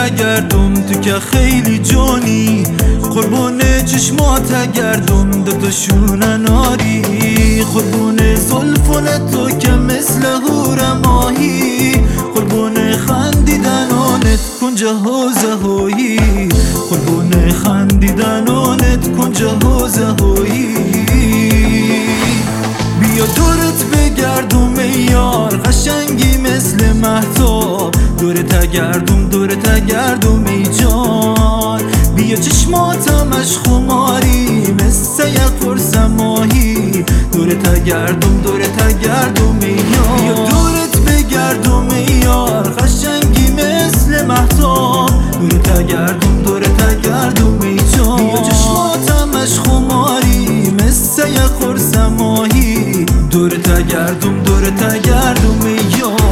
تگردم تو که خیلی جانی، قربون چشمات گردم دوتاشون ناری، قربون زلفون تو که مثل هور ماهی، قربون خندیدنانت کنج حوزه هایی، قربون خندیدنانت کنج حوزه هایی. بیا دورت بگردم ای یار قشنگی مثل مهتاب، دورت گردم ای جان، بیا چشماتمش خماری مثل یک قرص ماهی، دورت گردم ای یار. بیا دورت بگردم ای یار قشنگی مثل مهتاب، دورت گردم ای جان، بیا چشماتمش خماری مثل یک قرص ماهی، دورت گردم ای یار.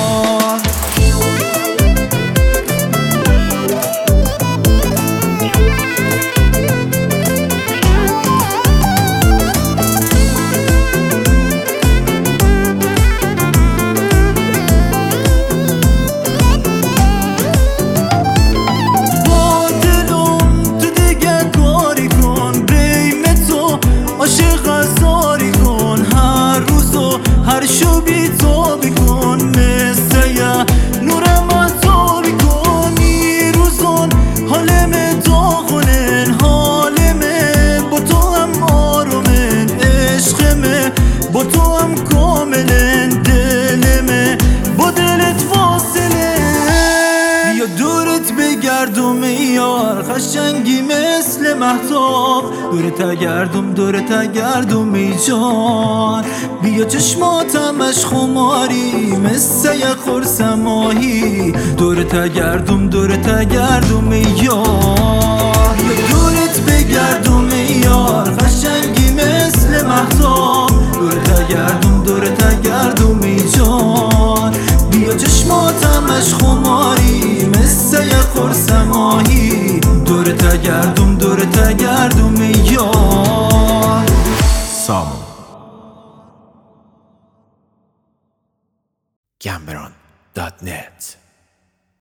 هر شو بی تو بکن مثل یه نور مهتاب کنی روزون، حالم داغونن حالمه با تو هم آرومن، عشقمه با تو هم کاملن، دلمه با دلت واصله. بیا دورت بگردم ای یار قشنگی مثل مهتاب، دورت گردم ای جان، بیا چشماتمش خماری مثل یک قرص ماهی، دورت گردم ای یار. بیا دورت بگردم ای یار قشنگی مثل مهتاب، دورت گردم ای جان، بیا چشماتمش خماری مثل یک قرص ماهی، دورت گردم ای یار. سامو Gambron.net